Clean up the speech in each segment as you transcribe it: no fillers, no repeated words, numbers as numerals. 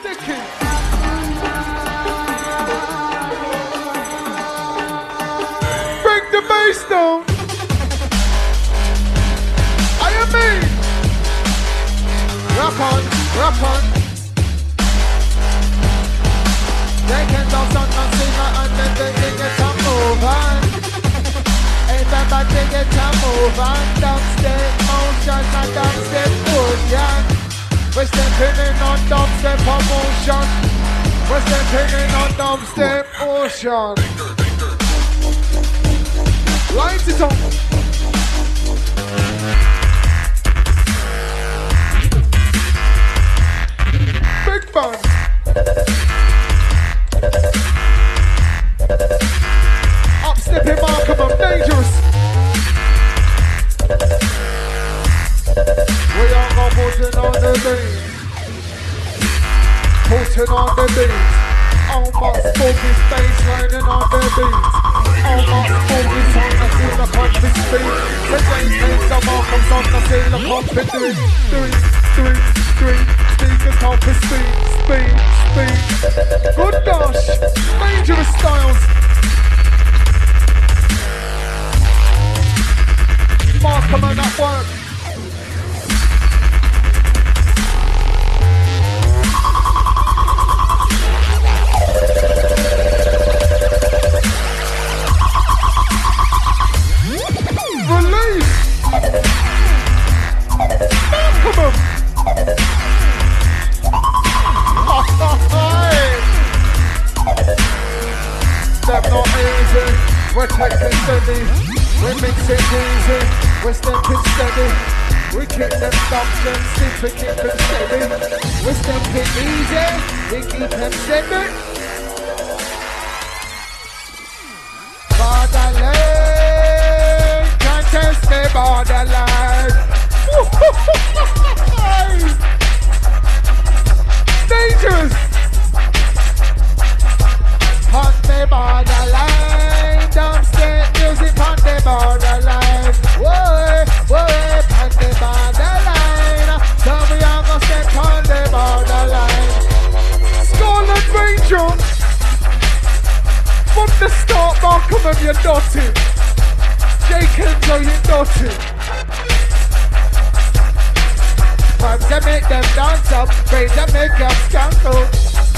sticky. Bring the bass down. I am me. Rock on, rock on. They can dance on the singer and then they get to move on. Everybody get to move on. Dubstep motion and dubstep motion. We're stepping in on dubstep motion. We're stepping in on dubstep motion. Light it up. Big fun. Up-stepping Markham, I'm dangerous. We are going putting on the beat. Putting on the beat. Oh, my spooky space lining on the beat. Oh, my spooky sound, I feel the country speed. The James makes the Markham's on the scene, the country doing. Speakers country speed. Good gosh, dangerous styles. Markham and at work. Release. Markham. Step not easy, we're taking steady, we mix it easy, we're stepping steady, we keep them thumbs and sticks, we keep them steady, we stepping easy, we keep them steady. Borderline, can't test me borderline. Dangerous. On the borderline, dubstep music on the borderline. Whoa, on the borderline. So we are gonna step on the borderline. Scarlet Ranger. From the start, Markham and you're naughty. Jenkins, are you naughty? Vibes that make them dance up, praise that make them scandal.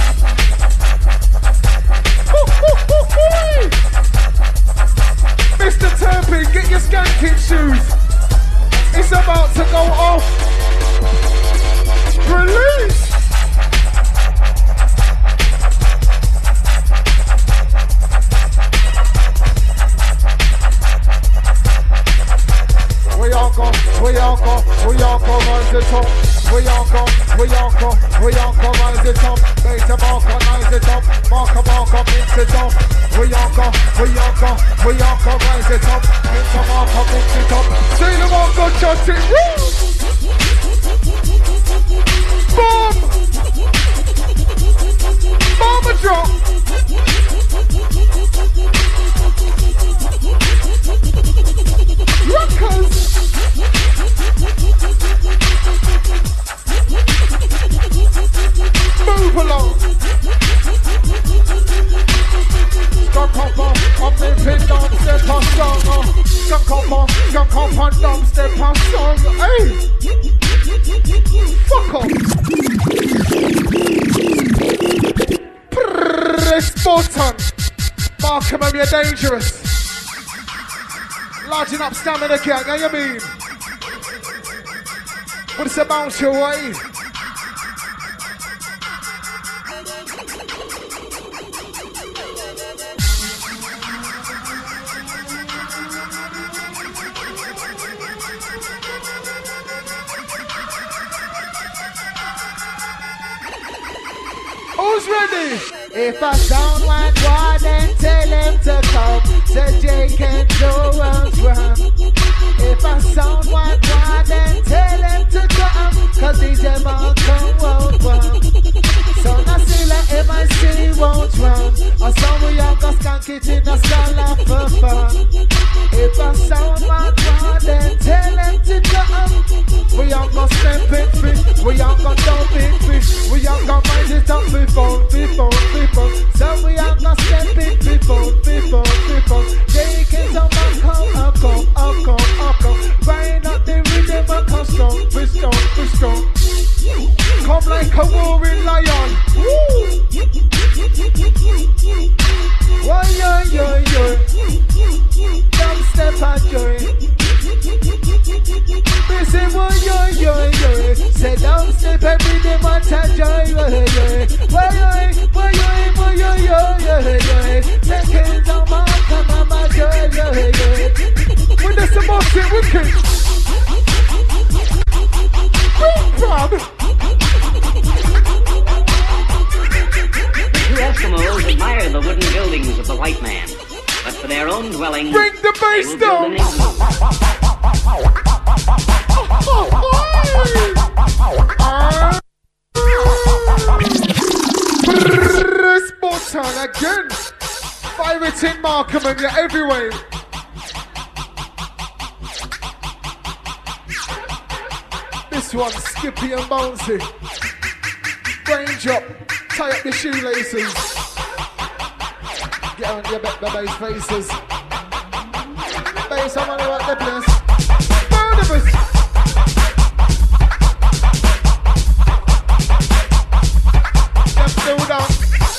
Mr. Turpin, get your skanking shoes. It's about to go off. Release. We all go rise the top. We all go rise the top. Beta marker, rise the top. Marker, mix it up. We all go rise the top. Beta marker, mix it up. See the marker, shut it. Boom! Bomber drop. Rockers. Move along. Jump up on moving down, step on song. Jump up on down, step on song. Hey! Fuck off. Press button. Markham, you're dangerous. Larging up stamina gang, how you mean? What's the bounce your way? Who's ready? If I don't want one, then tell him to come. So Jay can do what's wrong. If I sound one, then tell him to come. Cause DJ Markham won't run. So now see like MIC won't run. Or some we all got skunk it in a scala for fun. If I sound one, then tell him to come. We all got step it free. We all got dump it free. We all got mind it up before. So we have to step it before. Taking some come. Buying up the rhythm and come strong. Come like a roaring lion. Yo. Dumb step and joy. Me say yo. Say dumb step every day man and joy. Yo. Taking some come my joy. When there's some more shit wicked. Crab. The Eskimos admire the wooden buildings of the white man, but for their own dwelling, bring the bass down. Sports time again. Pirating Markham and you're everywhere. This one, Skippy and Bouncy. Brain drop. Tie up the shoelaces. Get on your bass faces. Bass, I'm on the place. Barnabas. Just still down.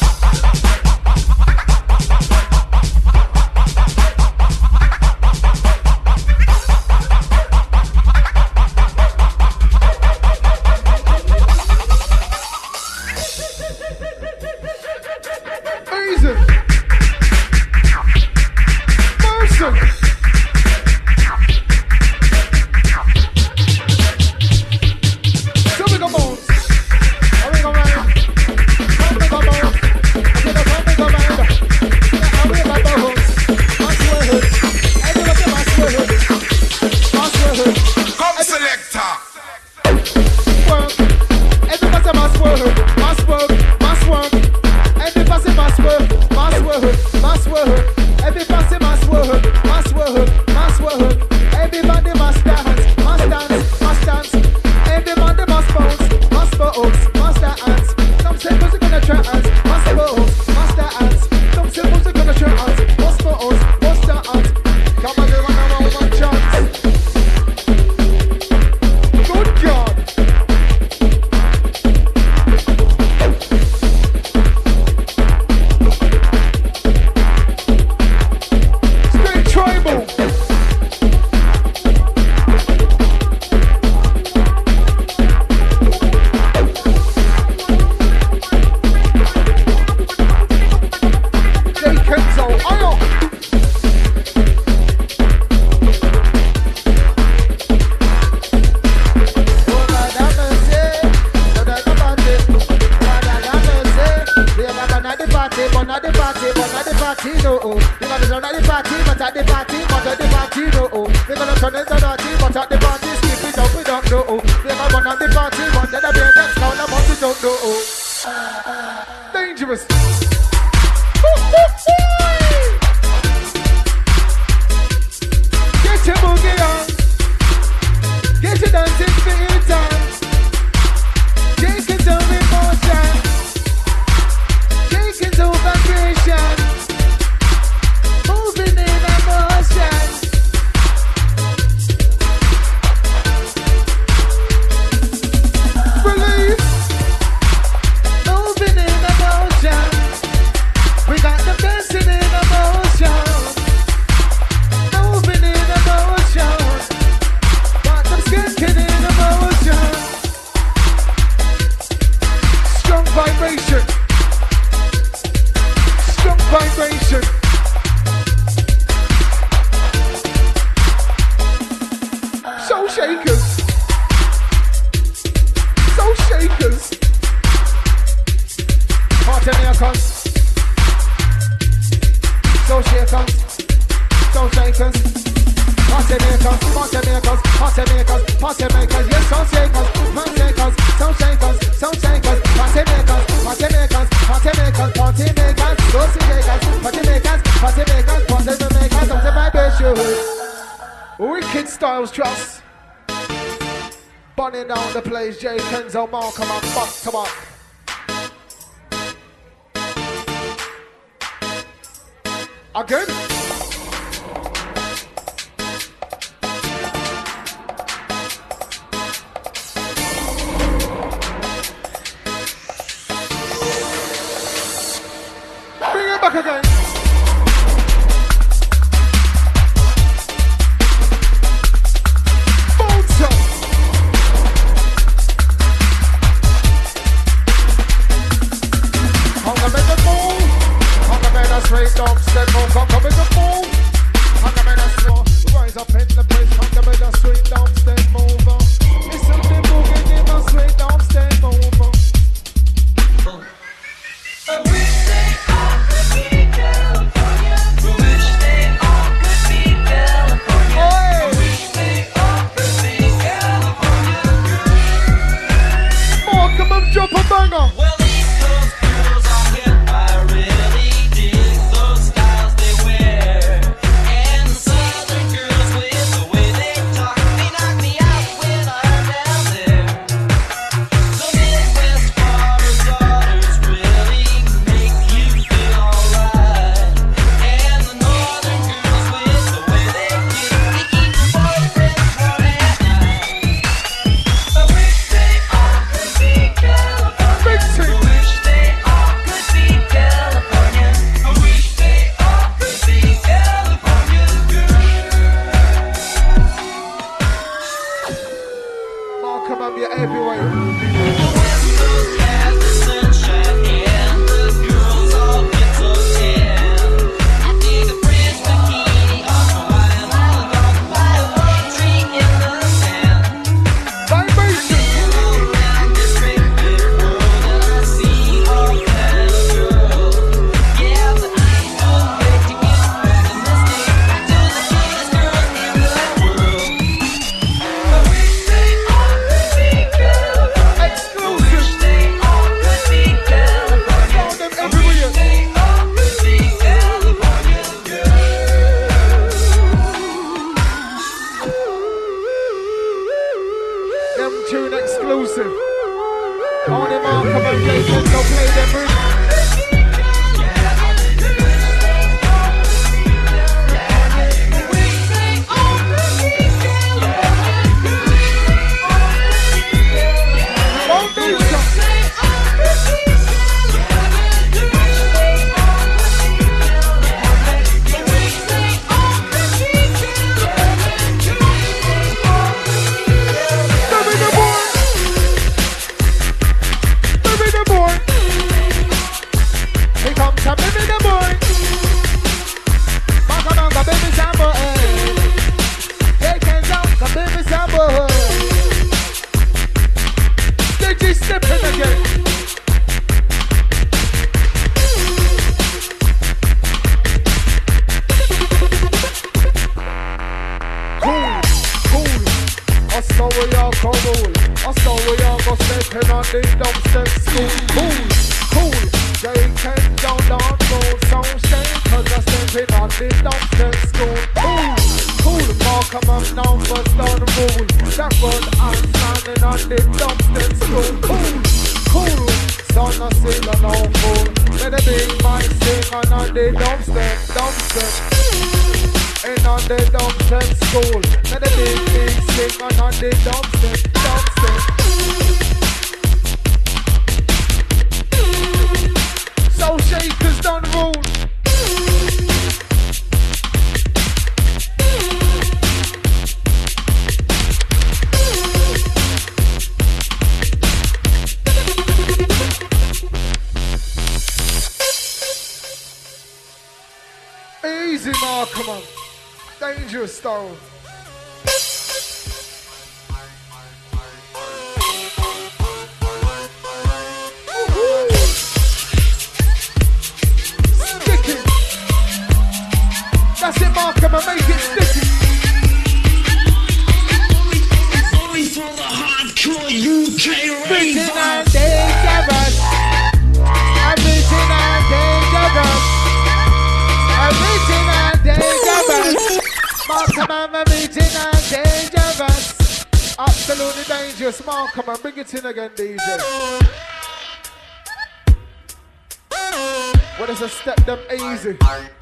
Wicked Styles Trust. Bunning down the place, J. Kenzo, Malcolm, and back to back. Again. Bring it back again. Bounce up. Conga make it move. Conga make a straight dump step move. Conga make it move. Conga make a slow. Rise up in the place. Conga make a straight dump step move. It's something moving in a straight dump step move. I wish they all could be California. I wish they all could be California. I wish they all could be California. Oh, come on, jump a banger. Well, these those girls are hip. I really dig those styles they wear. And the southern girls with the way they talk, they knock me out when I'm down there. The Midwest farmers' daughters really make you feel alright. And the northern girls with the way they kiss, they keep your boyfriends warm at night. I wish they all could be California. Big I team. wish they all could be California. I wish they all could be California girls. Oh, come on, you're everywhere. The West Coast has the sunshine and the girls all get so tan. I dig a French bikini on Hawaiian Island on the wild palm tree in the sand. Vibration. All around this great big world and I see all kind of girls. Yeah, but I ain't no way to get pessimistic. I do the cutest girls in the world. I wish they all could be California. Exclusive. Wish they all could be California. Found them everywhere. They all could be California girls. Them tune exclusive. Only Malcolm and Jason go play them rhythm. Foundation. Baby the boy. Baby the boy. Here comes a baby the boy. Maka maka baby sambo. They can jump the baby sambo. DJ stepping again. Cool, cool. I saw we all go roll. I saw we all go stepping on the dumpster school. Cool, cool. They can't down down road. Sound shame cause I'm stepping on the dumpster school. Cool, cool. Malcolm and numbers down the road. That was I'm standing on the dumpster school. Cool, cool. Son of sailor no fool. Let the big man sing on the dumpster. And on the dumpster school. Let the big sing on the dumpster. So shakers down the road. Easy, Mark, come on. Dangerous style. Woo-hoo. Sticky. That's it, Mark, come on, make it sticky. Only for the hardcore UK Original dangerous. Original dangerous. Original dangerous. Markham and original dangerous. Absolutely dangerous. Markham and bring it in again, DJ. What is a step them easy?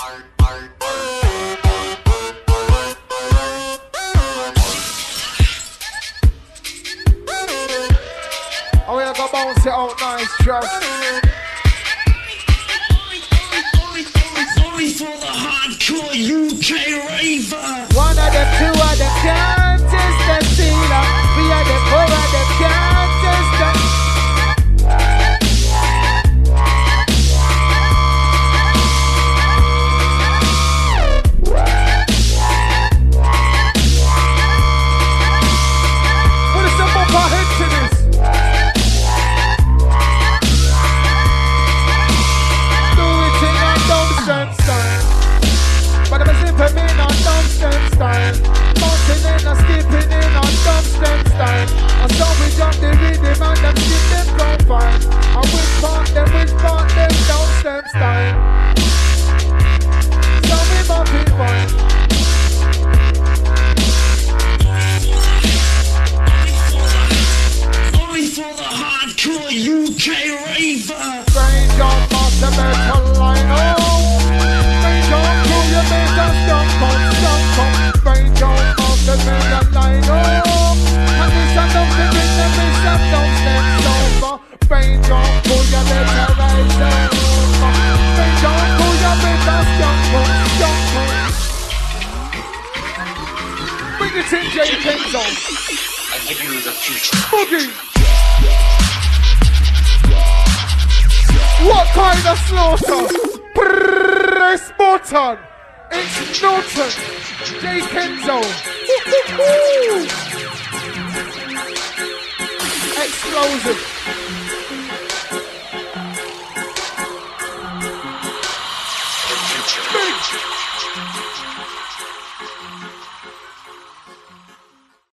Oh, yeah, go bounce it out nice, trust. Only for the hardcore UK raver. One of them, two of them can't test the sealer. Three of them, four of them can't test the... Put a simple part into this. Do it in a dumbstone style. But I'm zipping in on dumbstone style. Bouncing in and skipping in on dumbstone style. And so we jump the rhythm and them skip them profile. And which part them dumbstone style. So we bump it fine. Only for the hardcore UK raver. Strange on master metal line, oh. Strange on crew, you made us jump on. Strange on master metal line, oh. And this and them to bring them, this and them steps over. Strange on crew, you made us rise over. Strange on crew, you made us jump on. Bring it in, J. Kenzo. I give you the future. Boogie. What kind of slaughter? Press button. It's Norton. J. Kenzo. Woo-hoo-hoo. Explosive. Big.